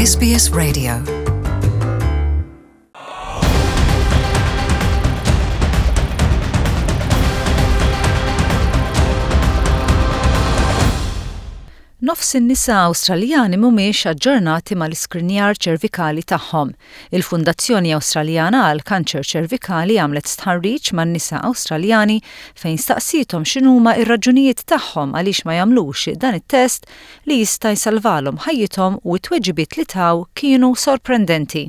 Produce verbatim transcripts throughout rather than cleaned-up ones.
S B S Radio. Nofs in-nisa Awstraljani mhumiex aġġornati mal-iskrinjar ċervikali tagħhom. Il-Fundazzjoni Awstraljana għal Kanċer Ċervikali għamlet stħarriġ man-nisa Awstraljani fejn staqsithom x'inhuma r-raġunijiet tagħhom għaliex ma jagħmlux dan it-test li jista' jsalvalhom ħajjithom u t-tweġibiet li taw kienu sorprendenti.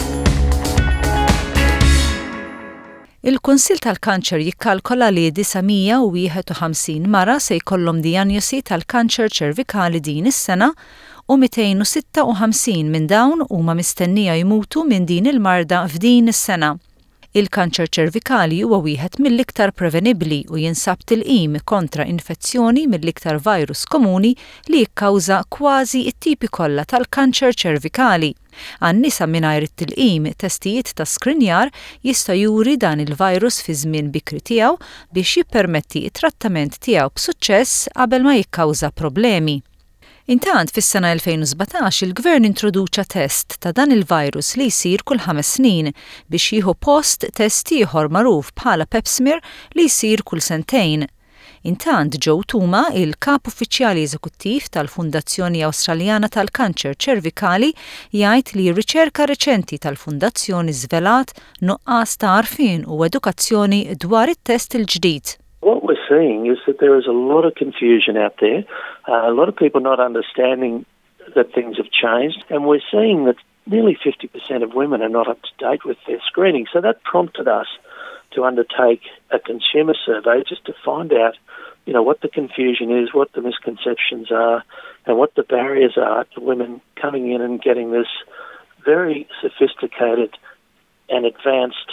Il-Kunsill tal-Kanċer jikkalkola li disajn u wieħed u ħamsin mara se jkollhom dijanjosi tal-kanċer ċervikali din is-sena u mitejn u sitta u ħamsin minn dawn huma mistennija jmutu minn din il-marda f'din is-sena. Il-kanċer ċervikali huwa wieħed mill-iktar prevenibbli u jinsab tilqim kontra infezzjoni mill-iktar virus komuni li jikkawża kważi t-tipi kollha tal-kanċer ċervikali. Għan-nisa mingħajr it-tilqim testijiet ta' skrinjar jista' juri dan il-virus fi żmien bikri tiegħu biex jippermetti t-trattament tiegħu b'suċċess qabel ma jikkawża problemi. Intant fis-sena elfejn u sbatax il-Gvern introduċa test ta' dan il-virus li jsir kull ħames snin biex jieħu post test ieħor magħruf bħala Pap smear li jsir kull sentejn. Intant Joe Tuma, il-kap uffiċjali eżekuttiv tal-Fundazzjoni Awstraljana tal-Kanċer Ċervikali, jgħid li r-riċerka reċenti tal-Fundazzjoni żvelat nuqqas ta' għarfien u edukazzjoni dwar it-test il-ġdid. What we're seeing is that there is a lot of confusion out there, uh, a lot of people not understanding that things have changed, and we're seeing that nearly fifty percent of women are not up to date with their screening. So that prompted us to undertake a consumer survey just to find out, you know, what the confusion is, what the misconceptions are, and what the barriers are to women coming in and getting this very sophisticated and advanced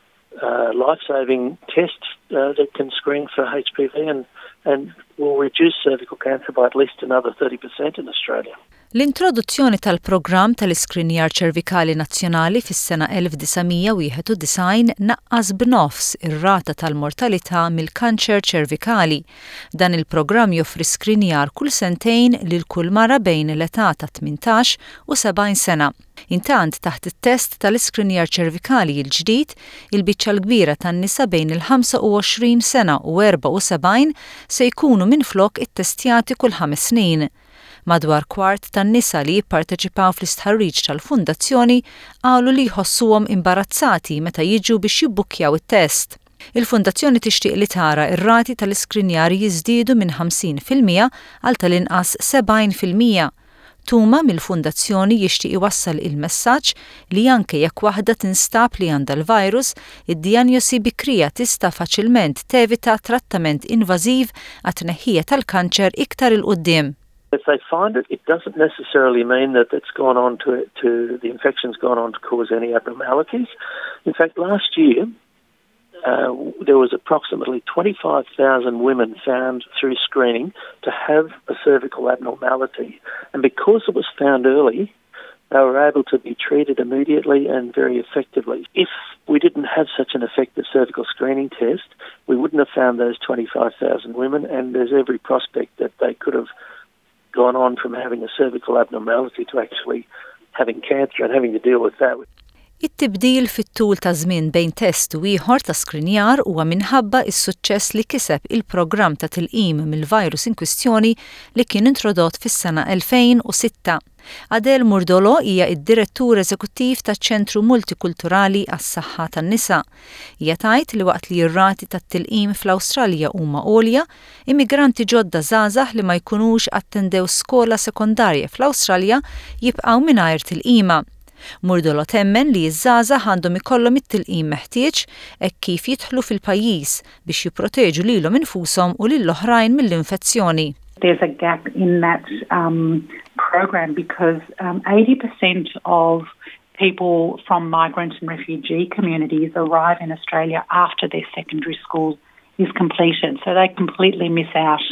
uh, life-saving test uh, that can screen for H P V and, and will reduce cervical cancer by at least another thirty percent in Australia. L-introduzzjoni tal-programm tal-iskrinjar ċervikali nazzjonali fis-sena elf disajn u wieħed u disajn naqqas b'nofs ir-rata tal-mortalità mill-kanċer ċervikali. Dan il-programm joffri skrinjar kull sentejn lil kull mara bejn l-età ta' tmintax u sebgħin sena. Intant taħt it-test tal-iskrinjar ċervikali l-ġdid, il-biċċa l-kbira tan-nisa bejn il-ħamsa u għoxrin sena u erba' u sebgħin se jkunu minflok it-testjati kull ħames snin. Madwar kwart tan-nisa li jipparteċipaw fl-istħarriġ tal-Fundazzjoni qalu li jħossuhom imbarazzati meta jiġu biex jibbukkjaw it-test. Il-Fundazzjoni tixtieq li tara r-rati tal-iskrinjar jiżdiedu minn ħamsin fil-mija għal tal-inqas sebgħin fil-mija. Tuma mill-Fundazzjoni jixtieq iwassal il-messaġġ li anke jekk waħda tinstab li għandha l-virus, id-dijanjosi bikrija tista' faċilment tevita trattament invażiv għat-tneħħija tal-kanċer iktar il qudiem. If they find it, it doesn't necessarily mean that it's gone on to, to the infection's gone on to cause any abnormalities. In fact, last year, uh, there was approximately twenty-five thousand women found through screening to have a cervical abnormality. And because it was found early, they were able to be treated immediately and very effectively. If we didn't have such an effective cervical screening test, we wouldn't have found those twenty-five thousand women, and there's every prospect that they could have gone on from having a cervical abnormality to actually having cancer and having to deal with that. It-tibdil fit-tul ta' żmien bejn test u ieħor ta' skrinjar huwa minħabba s-suċċess li kiseb il-programm ta' tilqim mill-virus in kwistjoni li kien introdott fis-sena elfejn u sitta. Adele Murdolo hija id-direttur eżekuttiv taċ-Ċentru Multikulturali għas-Saħħa tan-Nisa. Hija tgħid li waqt li r-rati tat-tilqim fl-Awstralja huma għolja, immigranti ġodda żgħażagħ li ma jkunux attendew skola sekondarja fl-Awstralja jibqgħu mingħajr tilqima. Murdolo temmen li ż-żgħażagħ għandhom ikollhom it-tilqim meħtieġ hekk kif jidħlu fil-pajjiż biex jipproteġu lilhom infushom u lill-oħrajn mill-infezzjoni. There's a gap in that um, program because um, eighty percent of people from migrant and refugee communities arrive in Australia after their secondary school is completed. So they completely miss out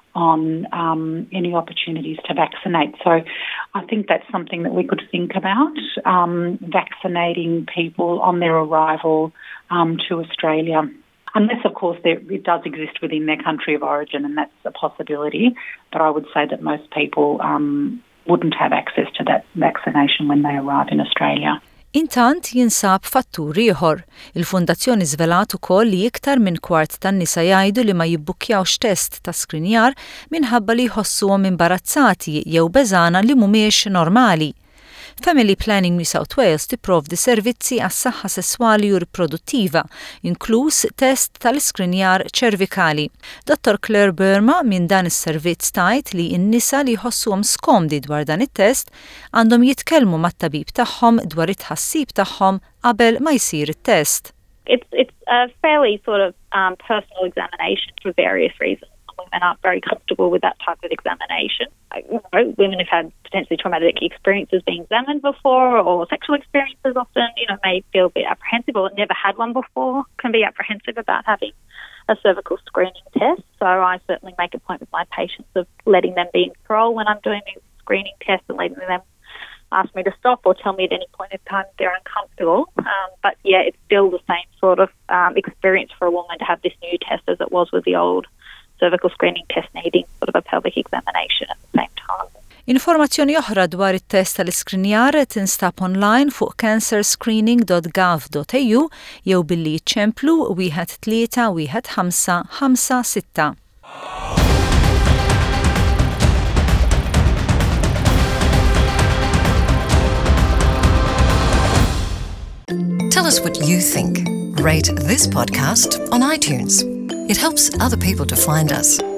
on um, any opportunities to vaccinate. So I think that's something that we could think about, um, vaccinating people on their arrival um, to Australia. Unless, of course, there, it does exist within their country of origin, and that's a possibility. But I would say that most people um, wouldn't have access to that vaccination when they arrive in Australia. Intant jinsab fattur ieħor. Il-Fundazzjoni żvelat ukoll li iktar minn kwart tan-nisa jgħidu li ma jibbukkjawx test ta' skrinjar minħabba li jħossuhom imbarazzati jew beżana li mhumiex normali. Family Planning New South Wales tipprovdi servizzi għas-saħħa sesswali u riproduttiva, inkluż test tal-iskrinjar ċervikali. Doktor Claire Burma minn dan is-servizz tajt li n-nisa li jħossuhom skomdi dwar dan it-test għandhom jitkellmu mat-tabib tagħhom dwar it-tħassib tagħhom qabel ma jsir it-test. It's it's a fairly sort of um, personal examination for various reasons. Women aren't very comfortable with that type of examination. You know, women have had potentially traumatic experiences being examined before, or sexual experiences often, you know, may feel a bit apprehensive or never had one before, can be apprehensive about having a cervical screening test. So I certainly make a point with my patients of letting them be in control when I'm doing these screening tests and letting them ask me to stop or tell me at any point in time if they're uncomfortable. Um, but yeah, it's still the same sort of um, experience for a woman to have this new test as it was with the old cervical screening test needing sort of a pelvic examination at the same time. Informazzjoni oħra dwar it-test tal-iskrinjar tinstab online fuq cancer screening dot gov dot a u jew billi ċemplu wieħed tlieta wieħed ħamsa ħamsa sitta. Tell us what you think. Rate this podcast on iTunes. It helps other people to find us.